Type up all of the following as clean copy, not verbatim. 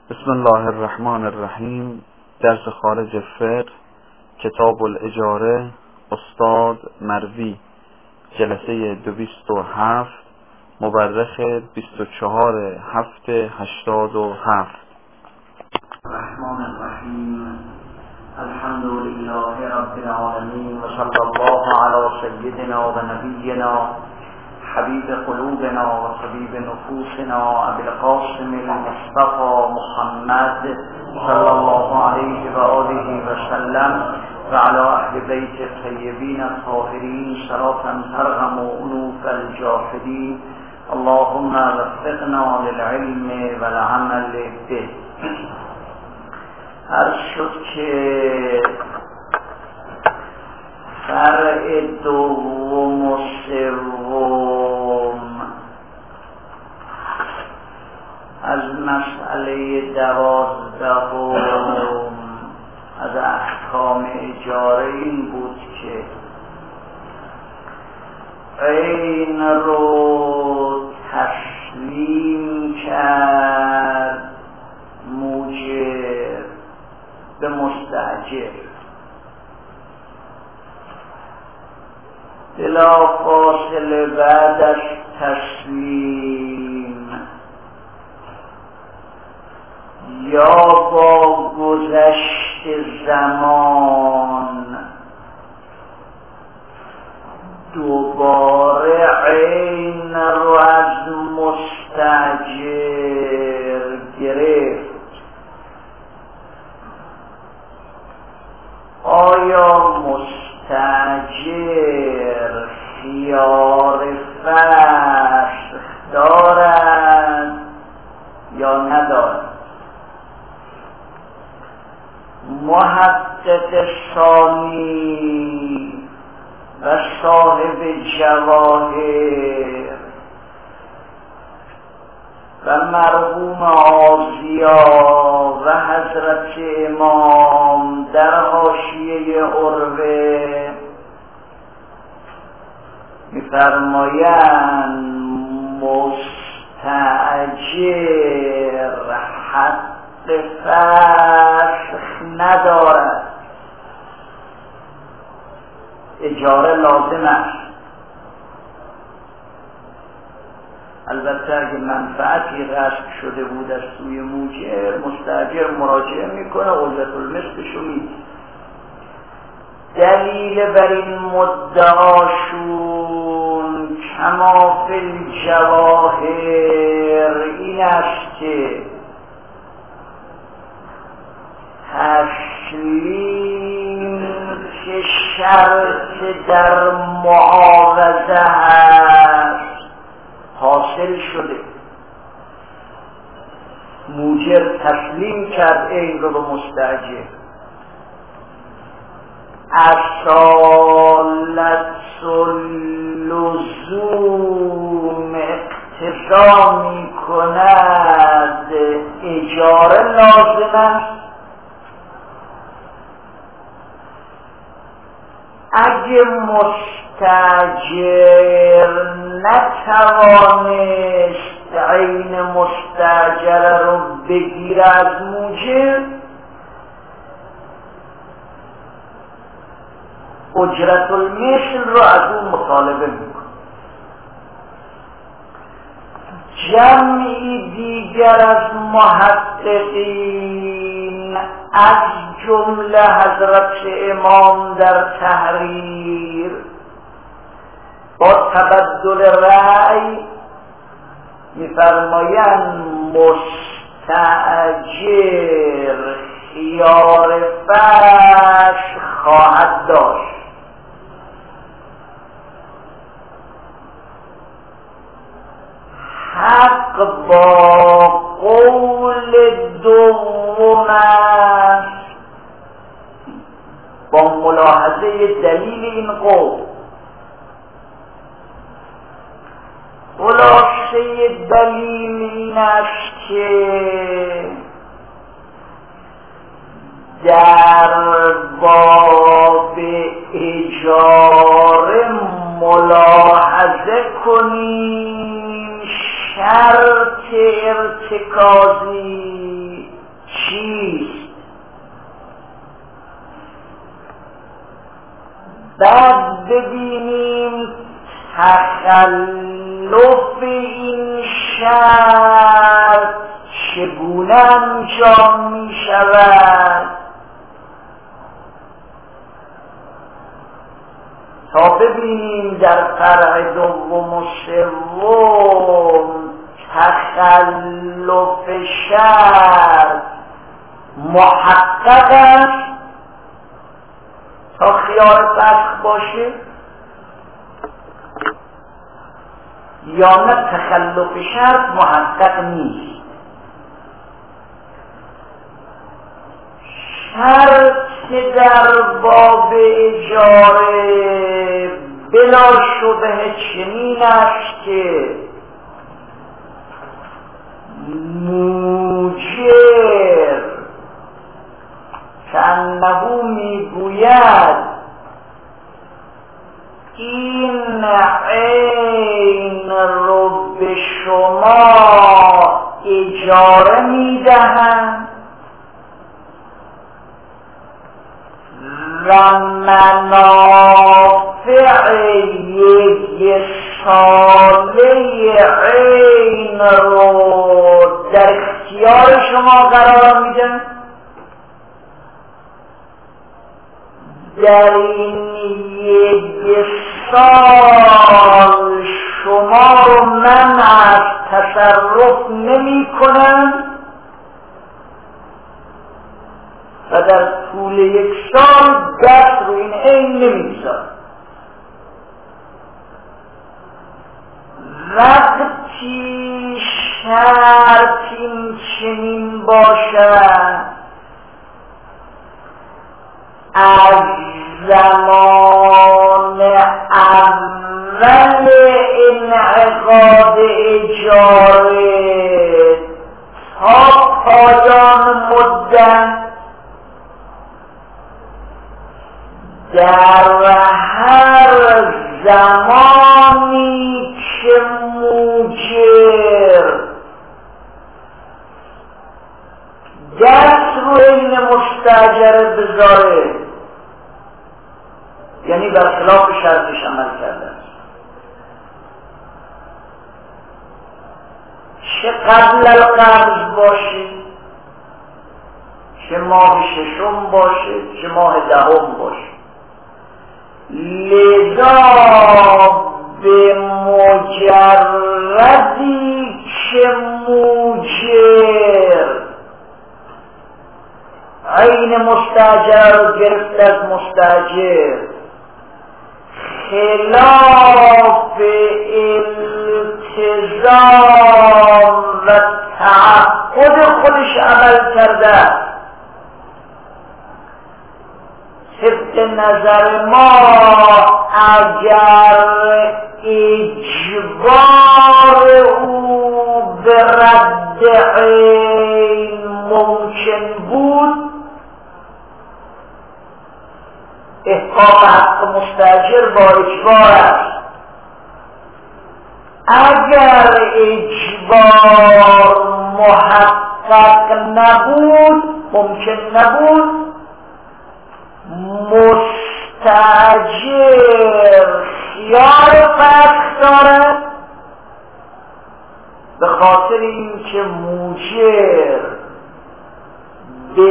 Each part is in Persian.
بسم الله الرحمن الرحیم. درس خارج فقه، کتاب الاجاره، استاد مروی، جلسه 207، مورخ 24/7/87. الرحمن الرحیم. الحمد لله رب العالمین و صلی الله علی سیدنا و نبینا حبیب قلوبنا و طبیب نفوسنا ابی القاسم المصطفى محمد صلی الله علیه و آله و سلم و علی اهل بیت الطیبین الطاهرین صلاة ترغم انوف الجاحدین. اللهم وفقنا للعلم والعمل به. عرض شد که فرع دوم و سوم از مسئله 12 از احکام اجاره این بود که عین رو تسلیم کرد موجر به مستاجر، بلا فاصله بعد از تسلیم یا با گذشت زمان دوباره عین رو از مستاجر گرفت. آیا مستاجر خیار فسخ دارد یا ندارد؟ محقق ثانی و صاحب جواهر و مرحوم آزیا و حضرت امام در حاشیه عروه می‌فرمایند مستاجر حق فسخ ندارد، اجاره لازم است. البته اگه منفعتی غصب شده بود از سوی موجر، مستاجر مراجعه میکنه، اجرت المثلشو میده. دلیل بر این مدعاشون کما فی الجواهر این است که تسلیم که شرط در معاوضه هست حاصل شده. موجر تسلیم کرد این رو به مستاجر. اصالت اللزوم اقتضا می کند اجاره لازم است. اگه مستاجر نتوانست عین مستاجر رو بگیره از موجر، اجرت المثل رو از اون مطالبه میکنه. جمعی دیگر از محققین از جمله حضرت امام در تحریر با تبدل رأی می‌فرمایند مستاجر خیار فسخ خواهد داشت. حق با قول دوم است با ملاحظه دلیل این قول. خلاصه دلیل این است که در باب اجاره ملاحظه کنیم شرط ارتکازی بعد ببینیم تخلف این شرط چگونه انجام می شود تا ببینیم در فرع دوم و سوم تخلف شرط محقق است تا خیال فسخ باشه یا نه تخلف شرط محقق نیست. شرط در باب اجاره بلا شبهه چنین است که موجر کأنه میگوید این عین رو به شما اجاره میدهم و منافع یک ساله عین رو در اختیار شما قرار میدم، در این یک سال شما رو من از تصرف نمی کنم و در طول یک سال دست رو این عین نمیگذارم. وقتی شرط این چنین باشد از زمان اول انعقاد اجاره تا پایان مدت در هر زمانی که موجر دست رو این مستاجره بذاره، یعنی برخلاف شرطش عمل کرده است، چه قبل القبض باشه، چه ماه ششم باشه، چه ماه دهم باشه، لذا به مجردی که موجر عین مستاجر رو گرفت از مستاجر خلاف التزام و تعهد خودش عمل کرده، طبق نظر ما اگر اجبار او به رد عین ممکن بود احقاق حق مستاجر با اجبار است. اگر اجبار محقق نبود، ممکن نبود، مستاجر خیار فسخ دارد به خاطر اینکه موجر به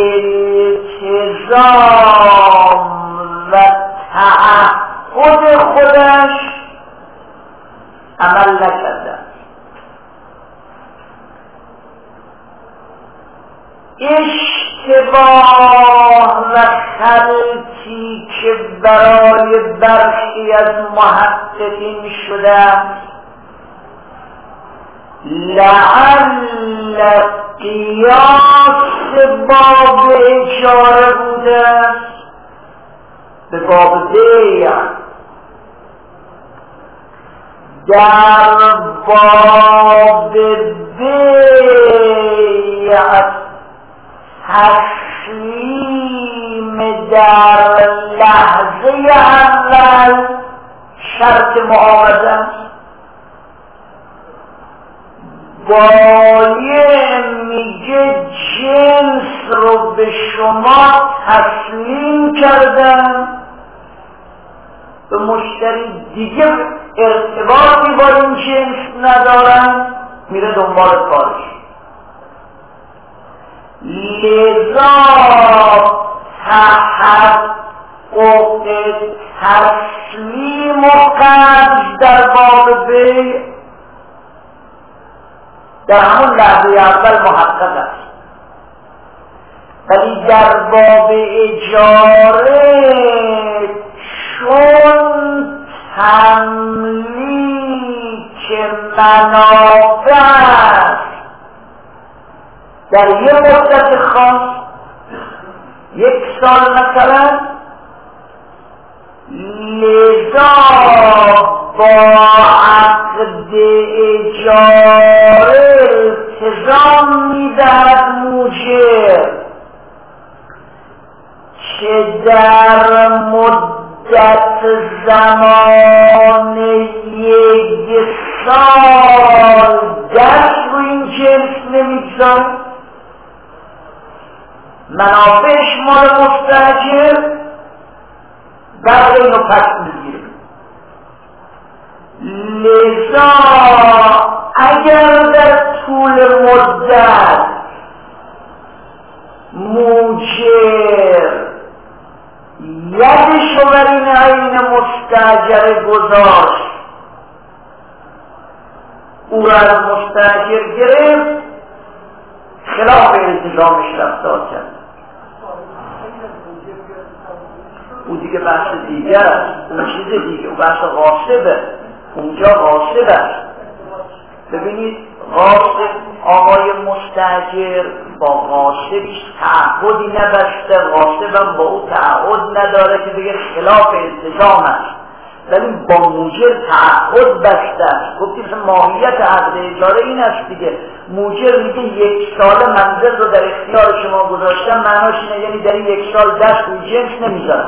التزام و تعهد خودش عمل نکرده. اشتباه و خلطی که برای برخی از محققین شده لعل قیاس باب اجاره بوده به باب بیع. در باب بیع تسلیم در لحظه اول شرط معاوضه است. بایع میگه جنس رو به شما تسلیم کردم به مشتری دیگه ارتباطی با این جنس ندارن، میره دنبال کارش. لذا تحقق تسلیم و قبض در باب بیع در همون لحظه اول محقق است، ولی در باب اجاره چون تملیک منافع است در یه مدت خاص، 1 سال مثلا، لذا با عقد اجاره التزام میدهد موجر که در مدت زمان 1 سال دست رو این جنس نمیگذاره، منافعش مال مستاجر، بعد اینو پس میگیره. لذا اگر در طول مدت موجر یدشو بر این عین مستاجر گذاشت، او را از مستاجر گرفت، خلاف التزامش رفتار کرد، او دیگه بحث دیگر است، اون چیز دیگه، اون بحث غاصبه، اونجا غاصب است. ببینید غاصب آقای مستاجر با غاصبش تعهدی نبسته، غاصبم با او تعهد نداره که بگه خلاف التزام است، ولی با موجر تعهد بسته است. گفتیم ماهیت عقد اجاره این است دیگه، موجر میگه 1 سال منزل رو در اختیار شما گذاشتم، معناش اینه یعنی در این 1 سال دست روی جنس نمیذارم.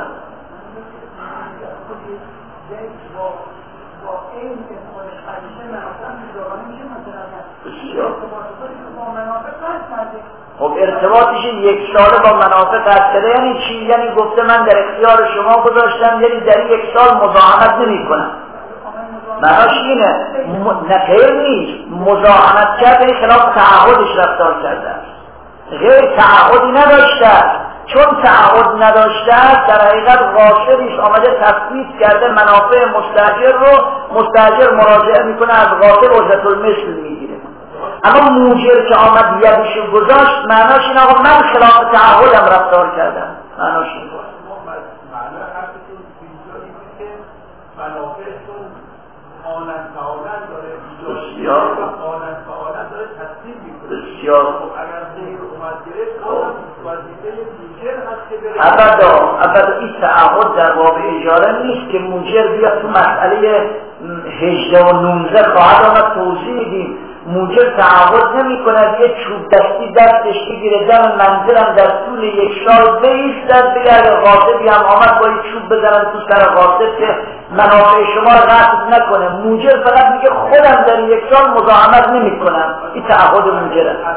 خب ارتباطش 1 ساله با منافع قطع کرده یعنی چی؟ یعنی گفته من در اختیار شما گذاشتم، یعنی در 1 سال مزاحمت نمی کنم. معناش اینه، نه غیر نیست، مزاحمت کرده خلاف تعهدش رفتار کرده است، غیر تعهدی نداشته است. چون تعهد نداشته است در حقیقت غاصبش آمده تثبیت کرده منافع مستاجر رو، مستاجر مراجعه میکنه از غاصب اجرت المثل میگیره. اما موجر که آمد یدشو گذاشت معناش این آقا من خلاف تعهدم رفتار کردم، معناش این بود. معنی حرفتون اینجایی که منافعتون آنن فعالن داره بسیار آنن فعالن داره تصدیل میکنه. بسیار اگر غیر اومد گرفت وظیفه موجر هست که بره. ابدا این تعهد در باب اجاره نیست که موجر بیاد تو مسئله 18 و 19 خواهد آمد توضیح میدیم. موجر تعهد نمی کند یه چوب دستی دستش بگیره دم منزلم در طول 1 سال بایستد بگه اگر غاصبی هم آمد با یک چوب بزنم تو سر غاصب که منافع شما رو غصب نکنه. موجر فقط میگه خودم در 1 سال مزاحمت نمی کنم. این تعهد موجر است.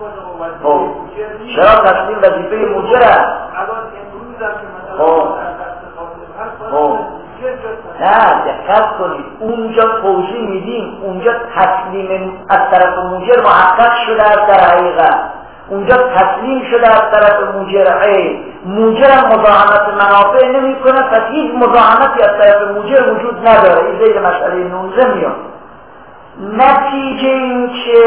چرا تسلیم وظیفه موجر است؟ نه دقت کنید، اونجا توضیح میدیم، اونجا تسلیم از طرف موجر محقق شده است، در حقیقت اونجا تسلیم شده از طرف موجر عین. موجر هم مزاحمت منافع نمی کنه، پس هیچ مزاحمتی از طرف موجر وجود نداره. این زیر مسئله 19 میاد. نتیجه این که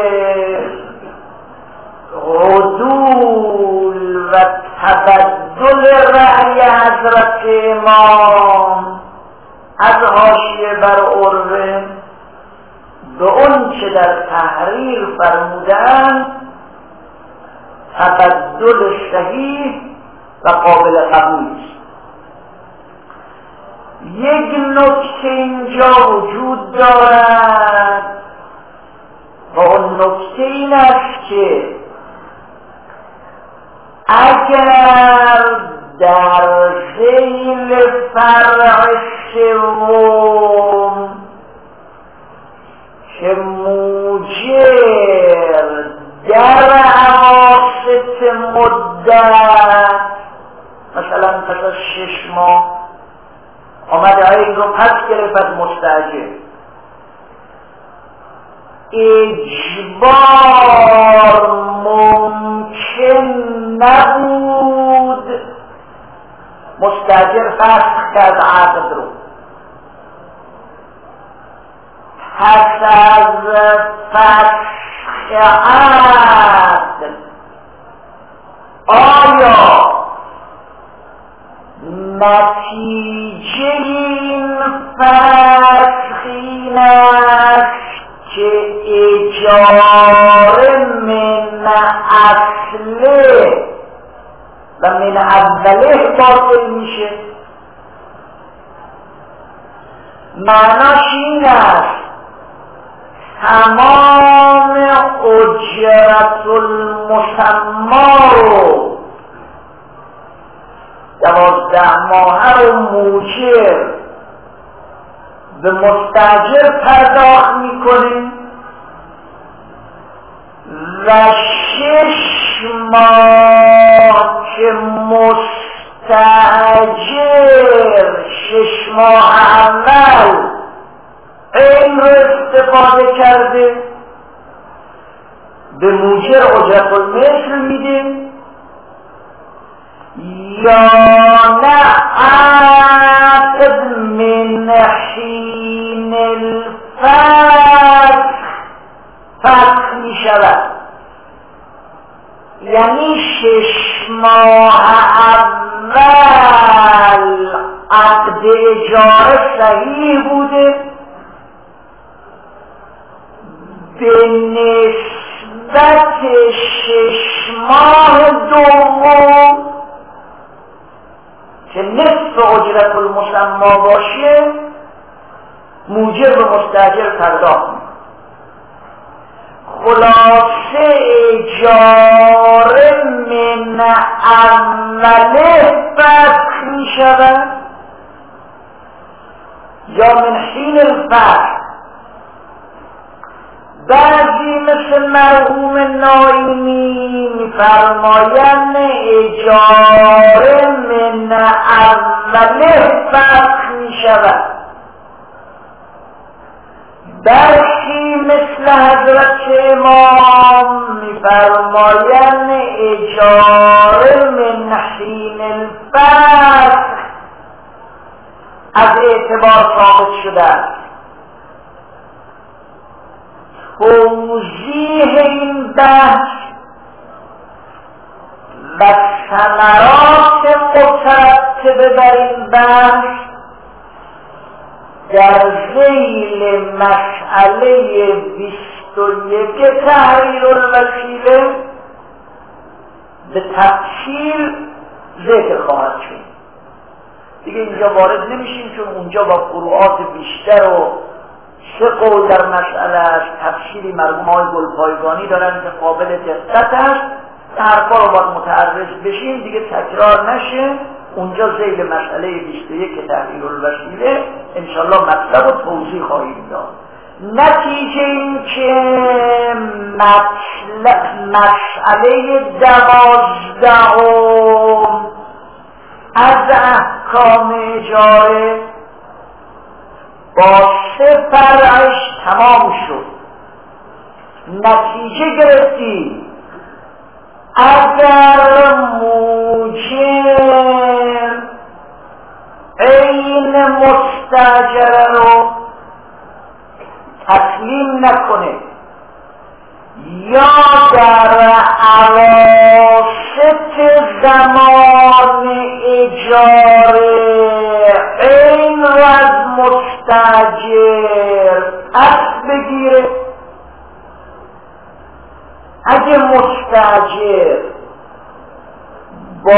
عدول و تبدل رأی حضرت امام از حاشیه بر عروه به اون چه در تحریر فرمودن تبدل صحیح و قابل قبول است. یک نکته اینجا وجود دارد و اون نکته این است که اگر در ذیل فرع سوم که موجر در اواسط مدت مثلا پس از 6 ماه آمده عین رو پس گرفت مستاجر. اجبار ممکن نبود، مستاجر فسخ کرد عقد رو. پس از فسخ عقد آیا نتیجه این فسخ این است که اجاره من اصله و من اوله باطل میشه؟ معناش این است تمام اجرت المسما رو 12 ماهه رو موجر به مستاجر پرداخت میکنه و 6 ماه که مستاجر 6 ماه اول این رو استفاده کرده به موجر اجرت المثل میده، یا نه عقد من حین الفسخ فسخ می شود. یعنی 6 ماه اول عقد اجاره صحیح بوده، به نسبت 6 ماه دوم که نصف اجرت المسما باشه موجب به مستاجر پرداخت میکنه. خلاصه اجاره من اوله فسخ می شود یا من حین الفسخ. بعضی مثل مرحوم ناینی میفرمایند اجاره من اوله فسخ می شود. برخی مثل حضرت امام میفرمایند اجاره من حین الفسخ از اعتبار ثابت شده است. توضیح این بحث و ثمرات مترتبه بر این بحث در ذیل مسئله 21 تحریر الوسیله به تفصیل ذکر خواهد شد. دیگه اینجا وارد نمیشیم چون اونجا با فروعات بیشتر و 3 قول در مسئله است. تفصیلی مرحوم های گلپایگانی دارن که قابل دقت است. حرفا رو باید متعرض بشیم دیگه تکرار نشه. اونجا ذیل مسئله 21 تحریر الوسیله انشالله مطلب و توضیح خواهیم داد. نتیجه این که مسئله 12 از احکام اجاره با 3 فرعش تمام شد. نتیجه گرفتیم اگر موجر عین مستاجره رو تسلیم نکنه یا در اواسط زمان اجاره عین رو از مستاجر پس بگیره، اگه مستاجر با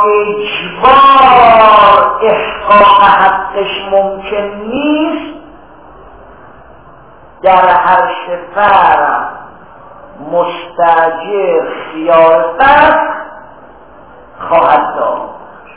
اجبار احقاق حقش ممکن نیست در هر سفر مستاجر خیار فسخ خواهد داشت.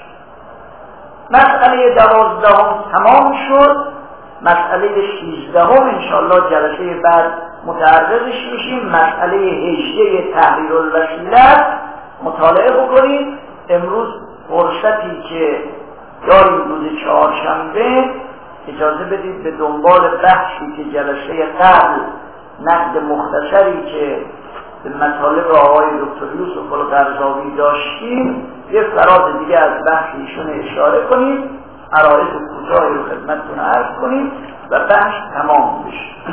مسئله 12 تمام شد. مسئله 13 انشاءالله جلسه بعد متعرضش میشیم. مسئله 18 تحریر الوسیله مطالعه بکنید. امروز فرصتی که داریم روز چهارشنبه، اجازه بدید به دنبال بحثی که جلسه قبل نقد مختصری که به مطالب آقای دکتر یوسف القرضاوی داشتیم یه فراز دیگه از بحث ایشون اشاره کنیم، عرایض کوتاهی رو خدمتتون عرض کنیم و بحث تمام بشه.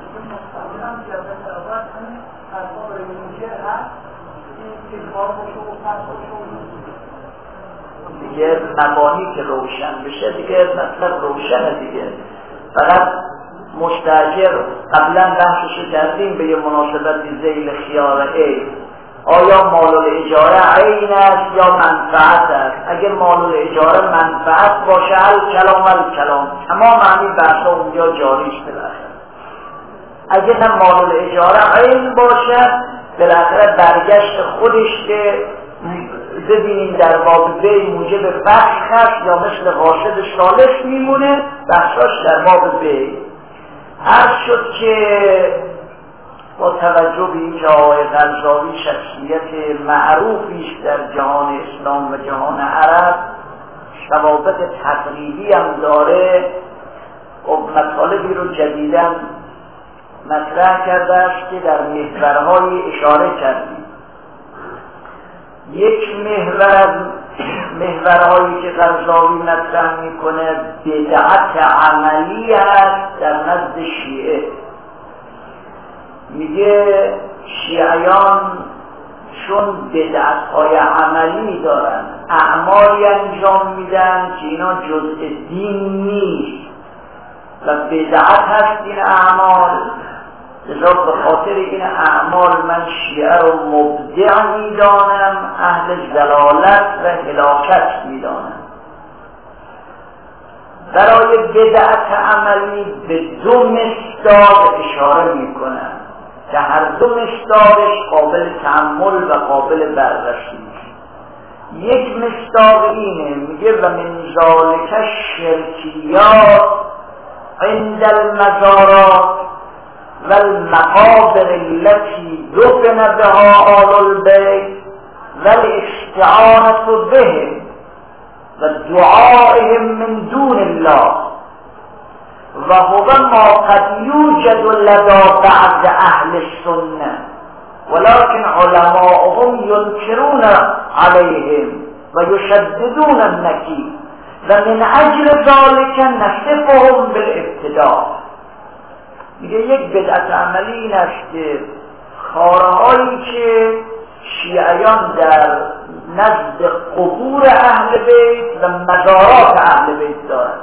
دیگه مبانی که روشن بشه دیگه مطلب روشنه دیگه. فقط مستاجر قبلا بحثشو کردیم به یه مناسبت ذیل خیار عین، آیا مال الاجاره عین است یا منفعت است؟ اگر مال الاجاره منفعت باشه الکلام تمام همین بحثا اونجا جاری است بالاخره. اگر هم مال الاجاره عین باشه بالاخره برگشت خودش که ببینیم در باب بی موجب فسخ هست یا مثل قاصد ثالث میمونه، بحثاش در باب بی. عرض شد که با توجه به اینکه آقای قرضاوی شخصیت معروفی است در جهان اسلام و جهان عرب، ثوابت تقریبی هم داره و مطالبی رو جدیداً مطرح کرده است که در محورهای اشاره کردیم. یک محورهایی که قرضاوی مطرح میکنه بدعت عملی است در نزد شیعه. میگه شیعیان چون بدعت‌های عملی دارن، اعمالی انجام میدن که اینا جزء دین نیست و بدعت هست این اعمال، لذا به خاطر این اعمال من شیعه رو مبدع میدانم، اهل ضلالت و هلاکت میدانم. برای بدعت عملی به دو مصداق اشاره میکنم که هر دو مصداقش قابل تأمل و قابل بررسی است. یک مصداق اینه، میگه و من ذالک الشرکیات عند المزارات و المقابر التي دفن بها آل البيت و الاستعانة بهم و دعائهم من دون الله و هو ما قد یوجد لدى بعض اهل السنة ولكن علماءهم ينكرون عليهم و يشددون النكير و من اجل ذلك نصفهم بالابتداع. میگه یک بدعت عملی این است که کارهایی که شیعیان در نزد قبور اهل بیت و مزارات اهل بیت دارند،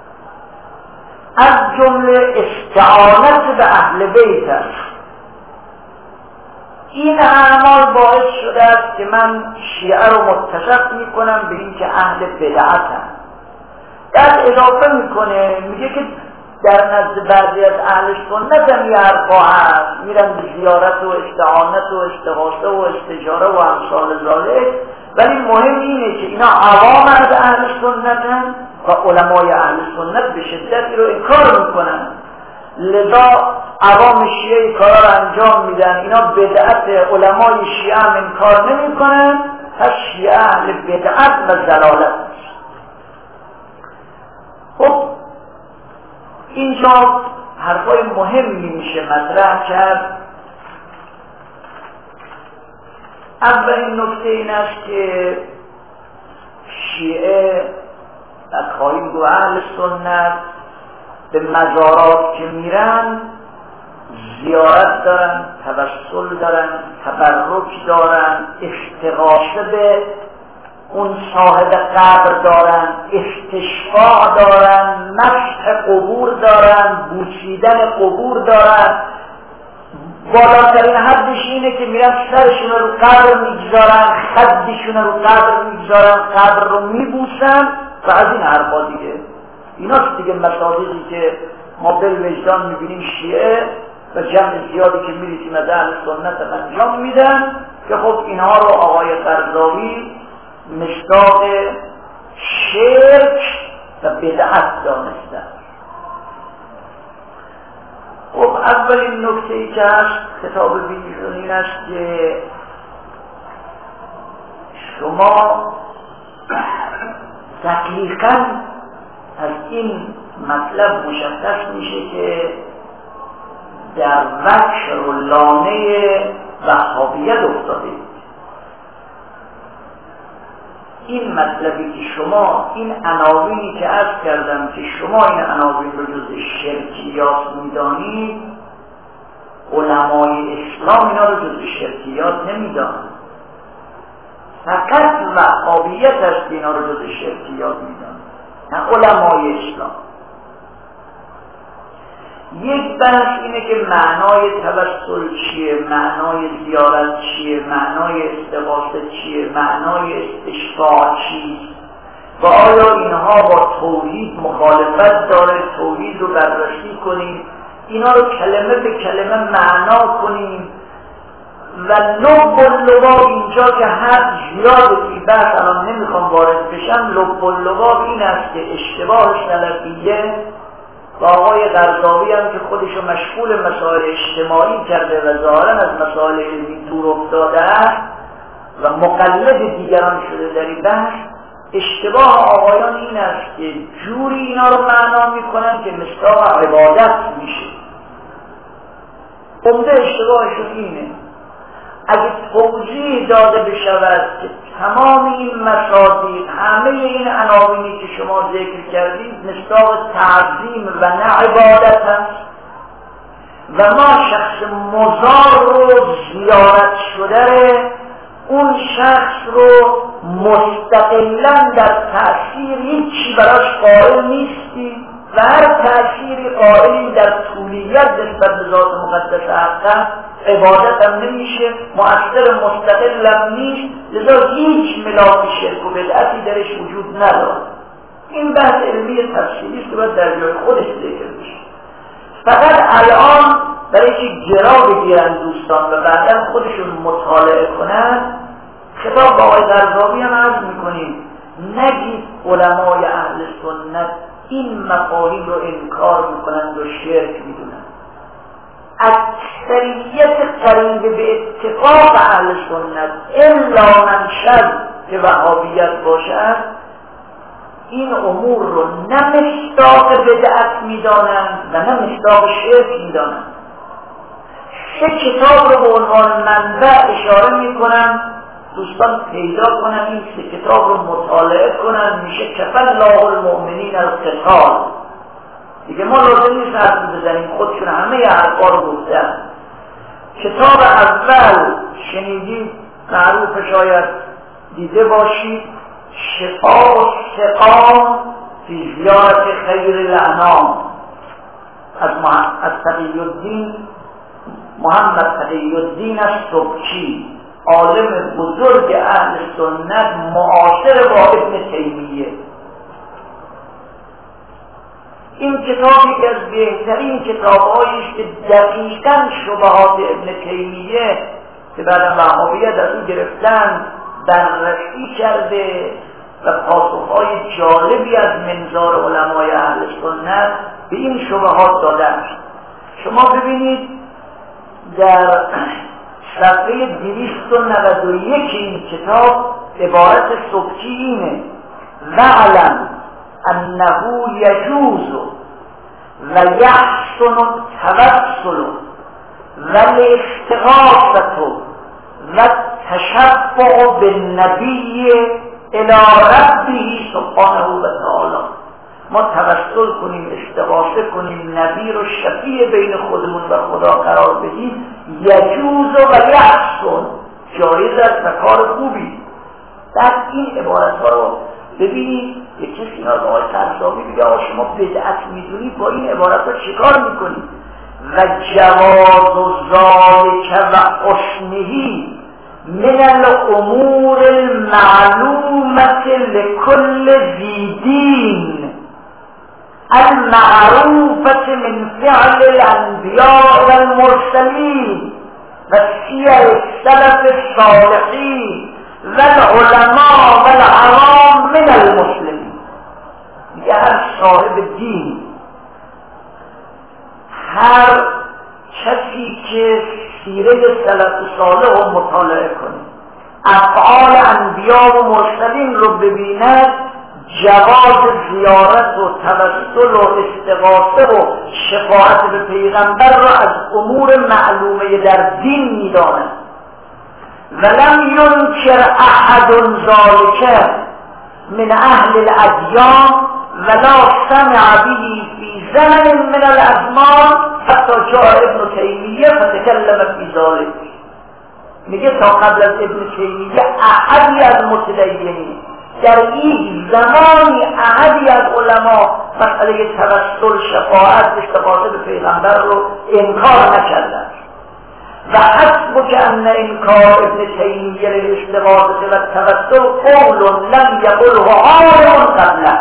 از جمله استعانت به اهل بیت است. این اعمال باعث شده است که من شیعه رو متفق میکنم به این که اهل بدعتند. بعد اضافه میکنه میگه که در نزد بعضی از اهل سنت هم یه حرفا هست، میرن به زیارت و استعانت و استغاثه و استجاره و امثال ذالک، ولی مهم اینه که اینا عوام از اهل سنت هم و علمای اهل سنت به شدت رو انکار میکنن، لذا عوام شیعه این کارا رو انجام میدن، اینا بدعت علمای شیعه هم انکار نمیکنن، پس شیعه اهل بدعت و ضلالت. خب اینجا حرفای مهمی میشه مطرح کرد. اولین نکته این است که شیعه و خواهیم دو اهل سنت به مزارات که میرن زیارت دارن، توسل دارن، تبرک دارن، استغاثه به اون صاحب قبر دارن، استشفاع دارن، مسح قبور دارن، بوسیدن قبور دارن. بالاترین حدش اینه که میرن سرشون رو قبر میگذارن، خدشون رو قبر میگذارن، قبر رو میبوسن و از این حرفا دیگه. ایناست دیگه مصادیقی که ما بالوجدان میبینیم شیعه و جمع زیادی که میریسیم از اهل سنت انجام میدن که خب اینها رو آقای قرضاوی مصداق شرک و بدعت دانستن. خب اولین نکته‌ای که هست کتاب بیشون این است که شما دقیقاً از این مطلب مشخص میشه که در وجه و لانه وهابیت افتاده. این مطلبی که شما، این عناوینی که عرض کردم که شما این عناوین رو جز شرکیات میدانید، علمای اسلام اینا رو جز شرکیات نمیدانند. فقط وهابیت است اینا رو جز شرکیات میدانند، نه علمای اسلام. یک بحث اینه که معنای توسل چیه، معنای زیارت چیه، معنای استغاثه چیه، معنای استشفاع چیست و آیا اینها با توحید مخالفت داره، توحید رو بررسی کنیم، اینا رو کلمه به کلمه معنا کنیم و لب و لباب اینجا که هر زیاده که بحث الان نمیخوام وارد بشم، لب و لباب این است که اشتباه سلفیه و آقای قرضاوی هم که خودشو مشغول مسائل اجتماعی کرده و ظاهرا از مسائل علمی دور افتاده است و مقلد دیگران شده در این بحث، اشتباه آقایان این است که جوری اینا رو معنا میکنن که مصداق عبادت میشه. عمده اشتباهشون اینه. اگه توضیح داده بشود که تمام این مصادیق، همه این عناوینی که شما ذکر کردید مصداق تعظیم و نه عبادت است و ما شخص مزار رو زیارت شده اون شخص رو مستقلاً در تأثیر هیچی براش قائل نیستی و هر تأثیری قائلی در طولیت نسبت به ذات مقدس حقا عبادت هم نمیشه، مؤثر مستقل هم نیست، لذا هیچ ملاک شرک و بدعتی درش وجود نداره. این بحث علمی تفصیلی است که باید در جای خودش ذکر بشه. فقط الان برای که گرا بگیرن دوستان و بعدا خودشون مطالعه کنن، خطاب با آقای قرضاوی هم عرض میکنیم نگید علمای اهل سنت این مفاهیم رو انکار میکنند و شرک میدونند. اکثریت قریب به اتفاق اهل سنت الا من شد که وهابیت باشد این امور رو نه مصداق بدعت میدانند و نه مصداق شرک میدانند. سه کتاب رو به عنوان منبع اشاره میکنم، دوستان پیدا کنن این سه کتاب رو مطالعه کنن، میشه کفل الله المؤمنین القتال. دیگه ما لازم نیست حرف بزنیم، خودشون همه حرفا رو گفتن. کتاب اول شنیدید، معروف شاید دیده باشید، شفا و سقام فی زیارت خیر الانام از تقی الدین محمد تقی الدین السبکی، عالم بزرگ اهل سنت معاصر با ابن تیمیه. این کتابی که از بهترین کتاب‌هایی است که دقیقاً شبهات ابن تیمیه که بعد وهابیت از او گرفتن بررسی کرده و پاسخ‌های جالبی از منظار علمای اهل سنت به این شبهات داده است. شما ببینید در صفحه 291 این کتاب عبارت سبکی اینه: وعلم انه یجوز و یحسن التوسل و الاستغاثة و التشفع بالنبی الی ربه سبحانه و تعالی. ما توسل کنیم، استغاثه کنیم، نبی رو شفیع بین خودمون و خدا قرار بدیم، یجوز و یحسن، جایز است و کار خوبی. در این عبارت ها رو ببینید. یک کسی اینا رو آقای قرضاوی میگه آقا شما بدعت میدونید، با این عبارت ها چیکار میکنید؟ و جواز ذالک و حسنه من الامور المعلومة لكل ذی دین المعروفة من فعل الانبیاء والمرسلین و سیر السلف الصالحین و العلماء و العوام من المسلمین. میگه هر صاحب دین، هر کسی که سیره سلف صالح رو مطالعه کنه، افعال انبیا و مرسلین رو ببیند، جواز زیارت و توسل و استغاثه و شفاعت به پیغمبر را از امور معلومه در دین می‌داند. ولم ینکر احد ذلک من اهل الادیان ولا سمع به فی زمن من الازمان حتی جاء ابن تیمیه فتکلم فی ذلک. میگه تا قبل از ابن تیمیه احدی از متدینین در این زمانی احدی از علما مسئله توسل، شفاعت، استغاثه به پیغمبر رو انکار نکردند. و حسبک ان انکار ابن تیمیه للاستغاثه و التوسل قول لم یقله عالم قبله.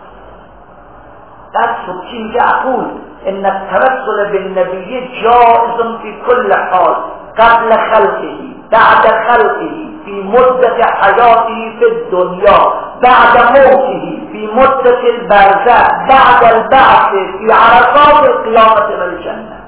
بعد سبکی میگه اقول ان التوسل بالنبی جائز فی کل حال قبل خلقه بعد خلقه في مدة حياته في الدنيا بعد موته في مدة البرزخ بعد البعث في عرصات القيامة والجنة.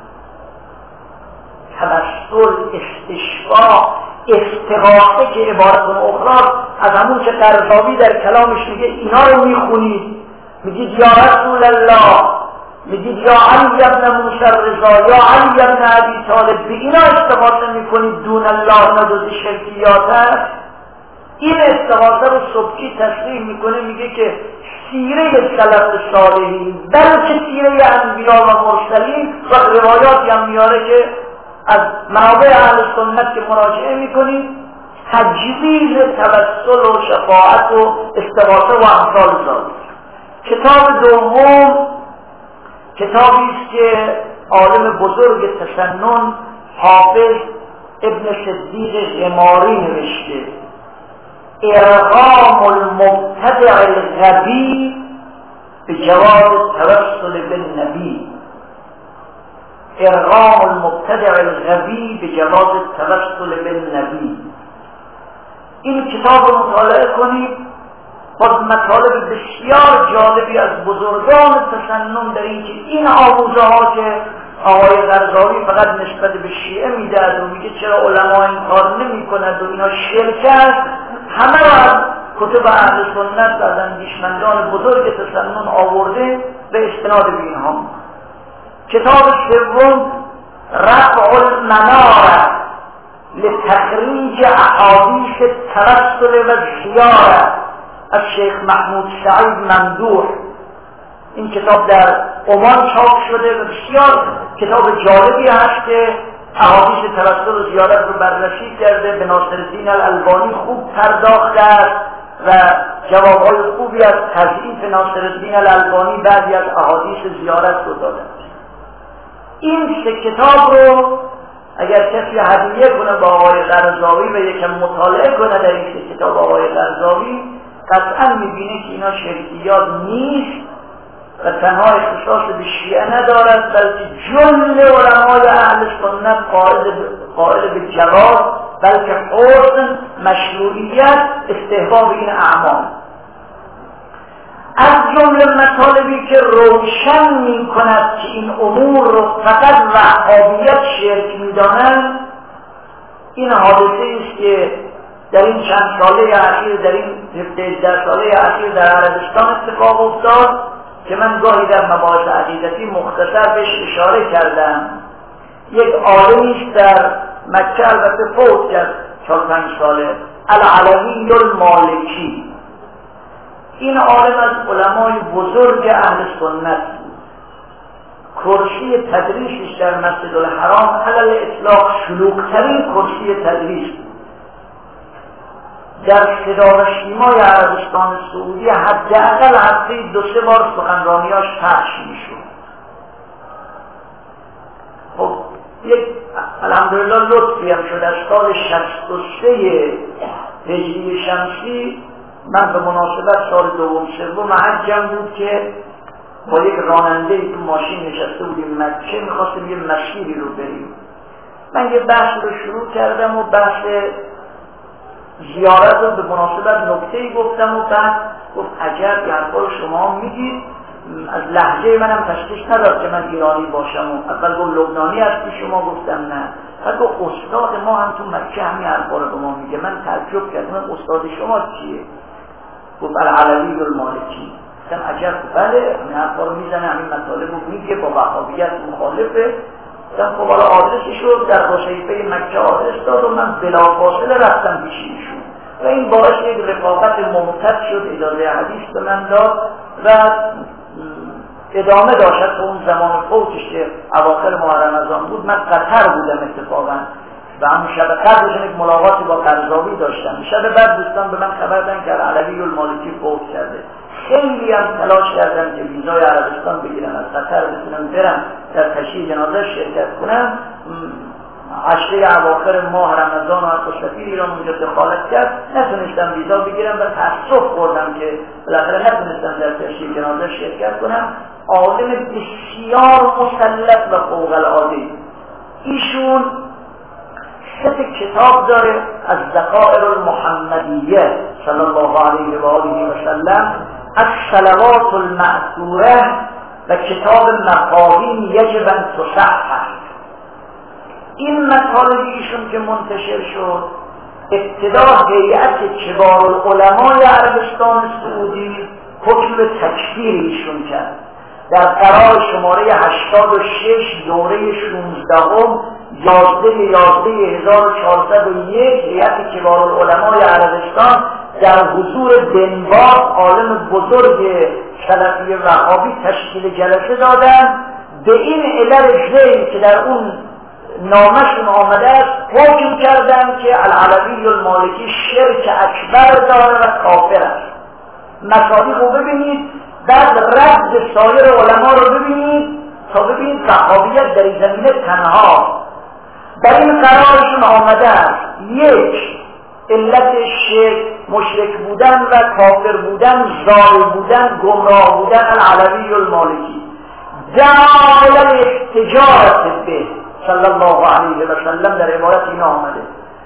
توسل، استشفاء، استغاثه که عبارت اخرى از همون که قرضاوی در کلامش میگه اینا رو میخونید، میگید یا رسول الله، میگید یا علی ابن موسی رضا، یا علی ابن ابی طالب، به اینا استغاثه میکنید دون الله ندوز شرکیات هست. این استغاثه رو سبکی تصریح میکنه، میگه که سیره سلف صالحین بلکه سیره انبیا و مرسلین و روایاتی هم میاره که از منابع اهل سنت که مراجعه میکنید تجویز توسل و شفاعت و استغاثه و امثال ذالک. کتاب دوم کتابی است که عالم بزرگ تسنن حافظ ابن صدیق غماری نوشته، ارغام المبتدع الغبی بجواز التوسل بالنبی. ارغام المبتدع الغبی بجواز التوسل بالنبی. این کتاب رو مطالعه کنید، باز مطالب بسیار جالبی از بزرگان تسنن در این که این آموزه ها که آقای قرضاوی فقط نسبت به شیعه میدهد و میگه چرا علما این کار نمی کند و اینا شرک است، همه را از کتب اهل سنت و از اندیشمندان بزرگ تسنن آورده به استناد به اینها. کتاب سوم رفع المناره لتخریج احادیث التوسل و الزیاره از شیخ محمود سعید ممدوح. این کتاب در عمان چاپ شده و بسیار کتاب جالبی هست که احادیث توسل و زیارت رو بررسی کرده، به ناصرالدین الالبانی خوب پرداخته است و جوابهای خوبی از تضعیف ناصرالدین الالبانی بعضی از احادیث زیارت رو داده. این سه کتاب رو اگر کسی هدیه کنه با آقای قرضاوی و یکم مطالعه کنه در این سه کتاب آقای قرضاوی، قطعا میبینه که اینا شرکیات نیست و تنها اختصاص به شیعه ندارد، بلکه جل علمای اهل سنت قائل به جواز، بلکه حسن، مشروعیت، استحباب این اعمال. از جمله مطالبی که روشن میکند که این امور رو فقط وهابیت شرک میدانند، این حادثه است که در این چند ساله اخیر، در این 17 ساله اخیر در عربستان اتفاق افتاد که من گاهی در مباحث عقیدتی مختصر بهش اشاره کردم. یک عالمی است در مکه، البته فوت کرد 4-5 ساله، العلوی المالکی. این عالم از علمای بزرگ اهل سنت بود. کرسی تدریسش در مسجد الحرام علل اطلاق شلوغ‌ترین کرسی تدریس بود. در صدا و سیمای عربستان سعودی حداقل هفته 2-3 بار سخنرانیاش پخش میشد. خب یک الحمدلله لطفی هم شد، از سال 63 هجری شمسی من به مناسبت سال دوم حجم بود که با یک راننده تو ماشین نشسته بودیم مکه، میخواستیم یه مسیری رو بریم. من یه بحث رو شروع کردم و بحث زیارت رو به مناسبت نکته‌ای گفتم و بعد گفت عجب یه حرفا رو شما میگید. از لهجه منم تشخیص نداد که من ایرانی باشم و اول گفت لبنانی هستی شما، گفتم نه. بعد گفت استاد ما هم تو مکه همین حرفا رو به ما میگه. من تعجب کردم استاد شما کیه؟ گفت العلوی المالکی. گفتم عجب، بله این حرفا رو میزنه، همین مطالب رو میگه، با وهابیت مخالفه. گفتم خب حالا آدرسش رو در روشیفه مکه آدرس داد و من بلافاصله رفتم پیش ایشون و این باعث یک رفاقت ممتد شد. اجازه حدیث به من داد و ادامه داشت. به اون زمان فوتش که اواخر ماه رمضان بود، من قطر بودم اتفاقا و همون شب قبلش یک ملاقاتی با قرضاوی داشتم. شب بعد دوستان به من خبر دادن که علوی المالکی فوت کرده. خیلی هم تلاش کردم که ویزای عربستان بگیرم، از قطر بتونم برم در تشییع جنازه شرکت کنم. عشره اواخر ماه رمضان و حتی سفیر ایران اونجا دخالت کرد، نتونستم ویزا بگیرم و تأسف خوردم که بالاخره نتونستم در تشییع جنازه شرکت کنم. عالم بسیار مسلط و فوق العاده. ایشون 3 کتاب داره از ذخائر المحمدیه صلی الله علیه و آله و سلم، از صلوات المأثوره و کتاب مفاهیم یجب ان تصحح. این مطالب ایشون که منتشر شد، ابتدا هیئت کبار العلمای عربستان سعودی حکم به تکفیر ایشون کرد. در قرار شماره 86 دوره 16 11/11/1401 هیئت کبار العلمای عربستان در حضور بنباز عالم بزرگ سلفی وهابی تشکیل جلسه دادن. به این علل ذیل که در اون نامشون آمده است حکم کردن که العلوی المالکی شرک اکبر داره و کافر است. مصادیق رو ببینید، بعد رد سایر علما رو ببینید تا ببینید وهابیت در این زمینه تنها. در این قرارشون آمده است: 1. علت شرک مشرک بودن و کافر بودن، ضال بودن، گمراه بودن العلوی المالکی. دعا الی الاستجارة به صلی الله علیه و سلم، در عبارت این آمده.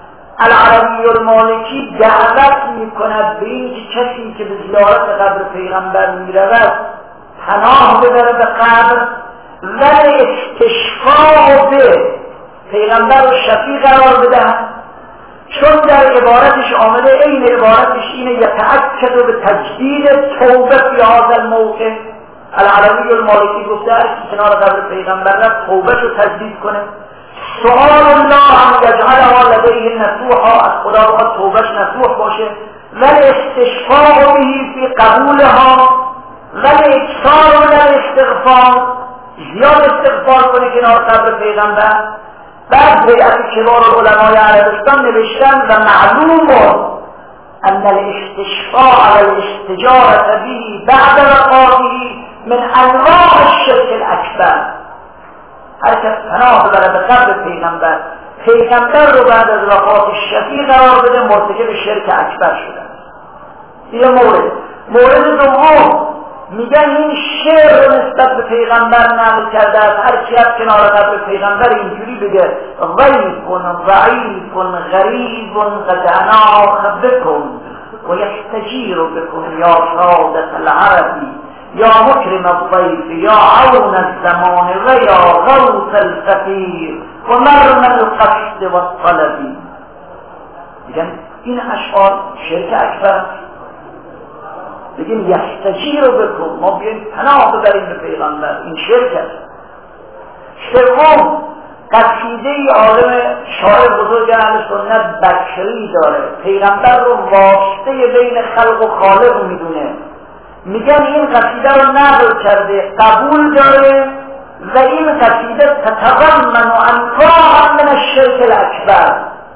العلوی المالکی دعوت میکند به این که کسی که به زیارت قبر پیغمبر میرود پناه ببره به قبر و استشفاء به پیغمبر رو شفیع قرار بدهد، چون در عبارتش آمده، این عبارتش اینه: یتأکد به تجدید توبه فی هذا الموقع. العلوی المالکی گفته هر کی کنار قبر پیغمبر رفت توبه رو تجدید کنه. سؤال الله ان یجعلها لدیه نصوحا، از خدا بخواد توبهش نصوح باشه. ولی استشفاء بهی فی قبولها، ولی اکثار من الاستغفار، زیاد استغفار کنه کنار قبر پیغمبر. بعد هیئت کبار العلمای عربستان نوشتن و معلوم ان الاستشفاء و الاستجارة به بعد وفاته من انواع الشرك الاکبر. هر کس پناه ببره به قبر پیغمبر، پیغمبر رو بعد از وفات شفیع قرار بده، مرتکب شرک اکبر شدن. یه مورد دوم میگن این شعر رو نسبت به پیغمبر نقل کرده است. هر کی از کنار قبر پیغمبر اینجوری بگه: ضیف ضعیف غریب قد اناخ بکم و یستجیر بکم یا سادة العربی یا مکرم الضیف یا عون الزمان و یا غوث الفقیر و مرم القصد و الطلبی. میگن این اشعار شرک اکبر است. بگیم یستجیر بکن، ما بیاییم پناه ببریم به پیغمبر، این شرک است. 3. قصیده عالم شاعر بزرگ اهل سنت بکری داره، پیغمبر رو واسطه بین خلق و خالق میدونه. میگن این قصیده رو نقل کرده، قبول داره و این قصیده تتضمن انواع من الشرک الاکبر.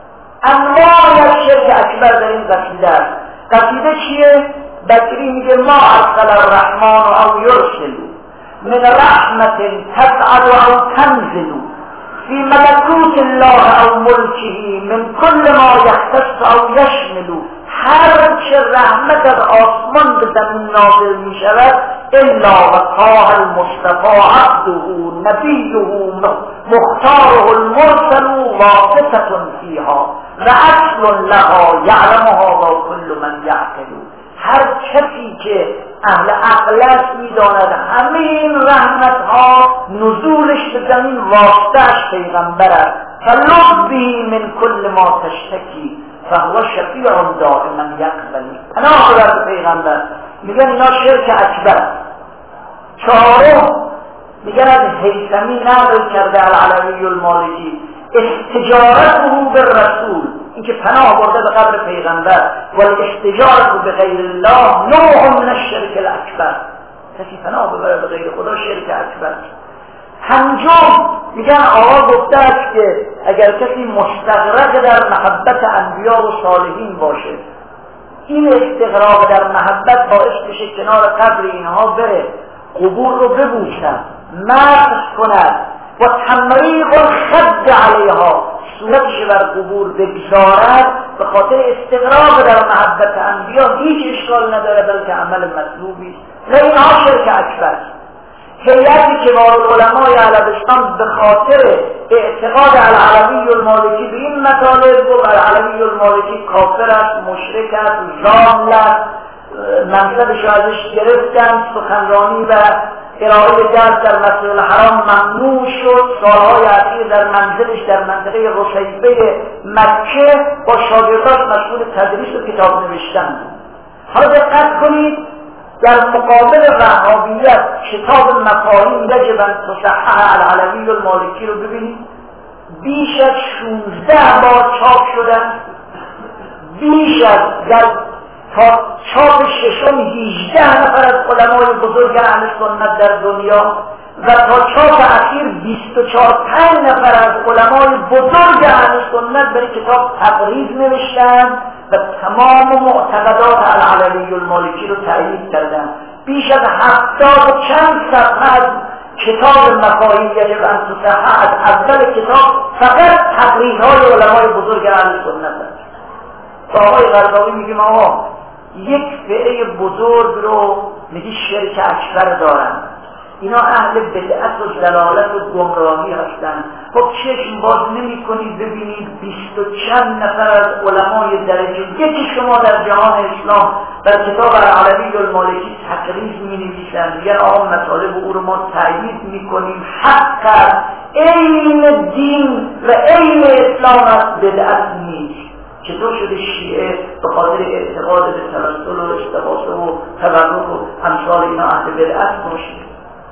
انواع از شرک اکبر در این قصیده است. قصیده چیه؟ بکری میگه: ما ارسل الرحمن او یرسل من رحمت تسعد او تنزل فی ملکوت الله او ملکه من کل ما یختص او یشمل. هر چه رحمت از آسمان به زمین نازل می شود الا وقاه المصطفى عبده نبیه مختاره المرسل واسطة فیها و اصل لها یعلمها و کل من یعقل. هر کسی که اهل عقل است میداند همه این رحمت ها نزولش به زمین واسطهش پیغمبر است. فلطفی من کل ما تشتکی فهو شفیع دائما یقبلی. پناه ببر پیغمبر. میگن اینا شرک اکبر. چهارم میگن از هیثمی نقل کرده العلوی المالکی استجارته به رسول، اینکه پناه برده به قبر پیغمبر، و الاستجارت به غیر الله نوع من الشرک الاکبر، کسی پناه ببره به غیر خدا شرک اکبر. پنجم میگن آقا گفته است که اگر کسی مستغرق در محبت انبیا و صالحین باشه، این استغراق در محبت باعث بشه کنار قبر اینها بره، قبور رو ببوسد، مسح کند و تمریق الخد علیها، صورتش بر قبور بگذارد، به خاطر استغراق در محبت انبیا هیچ اشکال نداره، بلکه عمل مطلوبی است. اینها شرک اکبر. هیئت کبار العلمای عربستان به خاطر اعتقاد العلوی المالکی به این مطالب گفت العلوی المالکی کافر است، مشرک است، ضال است، منصبش را ازش گرفتند، سخنرانی و ارائه درس در مسجد الحرام ممنوع شد. سالهای اخیر در منزلش در منطقه رشیبه مکه با شاگرداش مشغول تدریس و کتاب نوشتن. حالا دقت کنید، در مقابل وهابیت کتاب مفاهیم یجب ان تصحح العلوی المالکی رو ببینید، بیش از 16 بار چاپ شدن، بیش از در تا چاپ ششم 18 نفر از علمای بزرگ اهل سنت در دنیا و تا چاپ اخیر 24-5 نفر از علمای بزرگ اهل سنت برای کتاب تقریض نوشتند و تمام معتقدات العلوی المالکی رو تأیید کردند. بیش از 70 و چند صفحه از کتاب مفاهیم یجب ان تصحح از اول کتاب فقط تقریض‌های علمای بزرگ اهل سنت است. با آقای قرضاوی میگیم آقا یک فئه بزرگ رو میگی شرک اکبر دارن، اینا اهل بدعت و ضلالت و گمراهی هستن. خب چشم باز نمی کنید ببینید 20 و چند نفر از علمای درجه یکی شما در جهان اسلام در کتاب العلوی المالکی تقریض می نویسن، میگن آقا مطالب او رو ما تأیید می کنیم، حق است، عین دین و عین اسلام است، بدعت نیست. چطور شده شیعه به خاطر اعتقاد به ترسل و استغاثه و تبرک و امثال اینا اهل بدعت باشه؟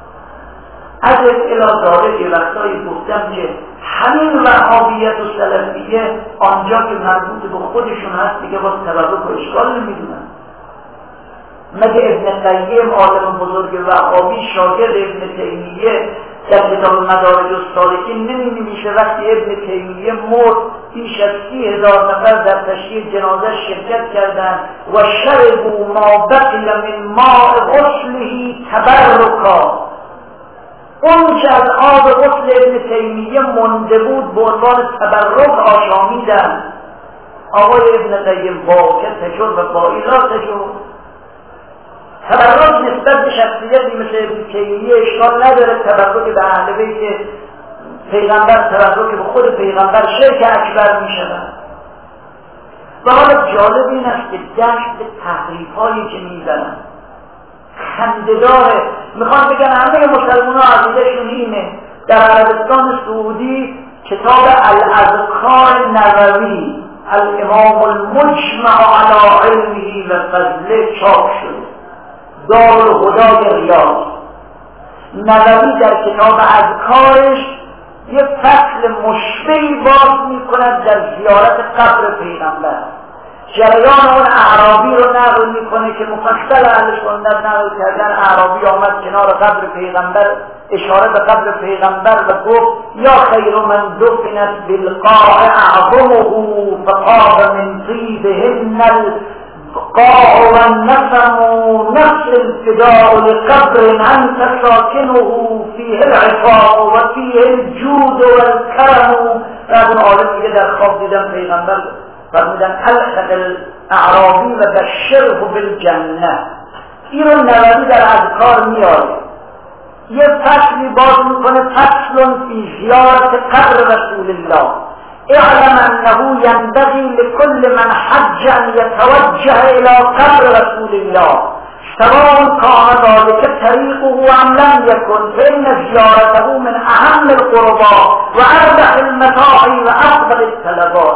از الهی که وقتایی گفتم که همین وهابیت و سلفیه آنجا که مربوط به خودشون هست دیگه باز تبرک و اشکال نمیدونن. مگه ابن قیم عالم بزرگ وهابی شاگرد ابن تیمیه در کتاب مدارج السالکین نمیشه وقتی ابن تیمیه مرد بیش از 30,000 نفر در تشییع جنازه شرکت کردند و شربوا ما بقی من ماء غسله تبرکا، اون که از آب غسل ابن تیمیه مونده بود به عنوان تبرک آشامیدن. آقای ابن قیم با که تجر و با ایلا تجر تبرک نسبت به شخصیتی مثل ابن تیمیه اشکال نداره، تبرک به اهل بیت پیغمبر، تبرک به خود پیغمبر شرک اکبر می شود. و حالا جالب این است که دشت به تحریف هایی که می زنن خنده‌داره. میخوان بگن همه مسلمان ها عقیده‌شون اینه. در عربستان سعودی کتاب الاذکار نووی الامام المجمع علی علمه و فضله چاپ شده، دارالهدای ریاض. نووی در کتاب اذکارش یه فصل مشبهی باز میکند در زیارت قبر پیغمبر، جریان اون اعرابی رو نقل میکنه که مفصل اهل سنت نقل کردن. اعرابی آمد کنار قبر پیغمبر، اشاره به قبر پیغمبر و گفت یا خیر من دفنت بالقاع اعظمه فقاب من طیبهن القاع والنسم نفس الفداء لقبر انت ساکنه فیه العفاق و فیه الجود والکرم. بعد اون عالم دیگه در خواب دیدن پیغمبر فرمودن الحق الاعرابی و بشره بالجنه. این رو نووی در اذکار میاره، یه فصلی باز میکنه فصل فی زیارت قبر رسول الله. اعلم انه ینبغی لكل من حج ان یتوجه الى قبر رسول الله سواء كان ذلك طريقه ام لم يكن، فإن زيارته من اهم القربات و اربح المتاع و افضل الطلبات.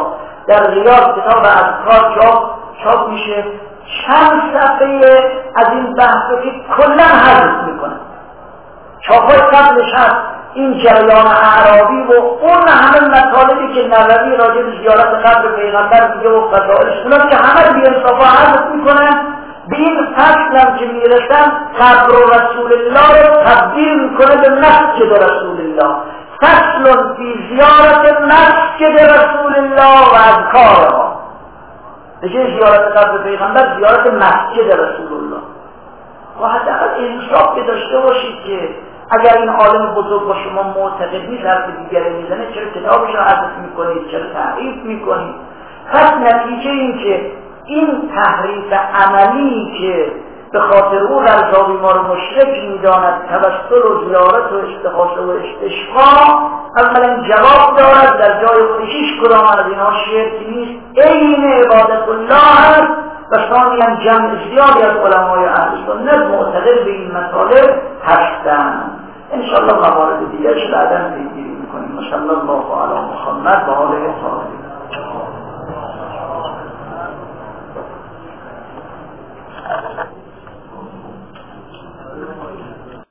در ریاض کتاب اذکار چاپ میشه، چند صفحه از این بحث که کلا حذف میکنه. چاپای قبلش هست این جریان اعرابی و اون همه مطالبی که نووی راجع به زیارت قبر پیغمبر میگه و فضائلش، اونا که همه بی‌انصافا حذف میکنن. به این فصل هم که میرسن قبر رسول الله رو تبدیل میکنه به مسجد رسول الله. فصل فی زیارت مسجد رسول الله و اذکارها، به جای زیارت قبر پیغمبر زیارت مسجد رسول الله. و حداقل انصاف که داشته باشید که اگر این عالم بزرگ با شما معتقد نیست حرف دیگری میزنه، چرا کتابش رو حذف میکنید، چرا تحریف میکنید؟ پس نتیجه این که این تحریف عملی که به خاطر او رضاوی ما رو مشرک میداند، توسل و زیارت و استغاثه و استشفاء، اولا جواب دارد در جای خودش هیچ کدام از اینها شرک نیست، عین عبادت الله است. و ثانیاً جمع زیادی از علمای اهل سنت معتقد به این مطالب هستند. انشاءالله موارد دیگرش بعداً پیگیری میکنیم. صلی الله علی محمد و آله و صحبه.